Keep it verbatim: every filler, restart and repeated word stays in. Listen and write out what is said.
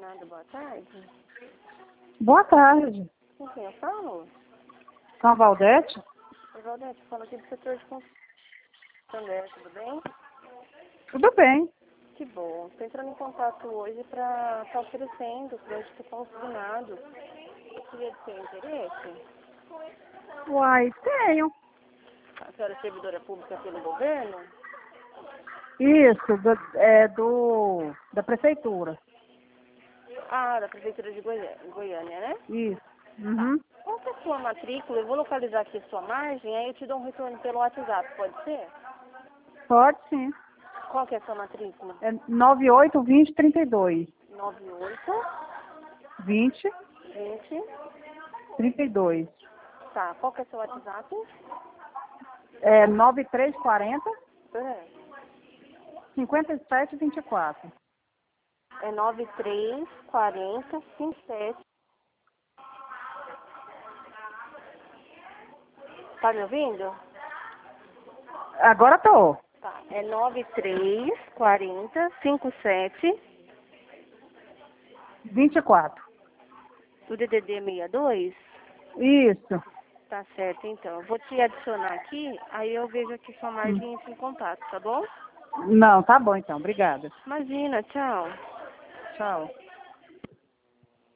Nada, boa tarde. Boa tarde. Com quem eu falo? Com a Valdete? Oi, Valdete, falo aqui do setor de construção. Tudo bem? Tudo bem. Que bom. Estou entrando em contato hoje para estar oferecendo crédito consignado. Queria de seu interesse? Uai, tenho. A senhora é servidora pública pelo governo? Isso, do, é do, da prefeitura. Ah, da Prefeitura de Goiânia, Goiânia, né? Isso. Tá. Uhum. Qual que é a sua matrícula? Eu vou localizar aqui a sua margem, aí eu te dou um retorno pelo WhatsApp, pode ser? Pode sim. Qual que é a sua matrícula? É nove oito vinte trinta e dois. nove oito vinte vinte. trinta e dois. Tá, qual que é o seu WhatsApp? É nove três quarenta É, cinquenta e sete vinte e quatro. é nove três quarenta cinquenta e sete. Tá me ouvindo? Agora tô. Tá, é nove três quarenta cinquenta e sete. vinte e quatro. O D D D sessenta e dois? Isso. Tá certo, então. Eu vou te adicionar aqui, aí eu vejo aqui sua Hum. margem e entro em contato, tá bom? Não, tá bom então. Obrigada. Imagina, tchau. Tchau.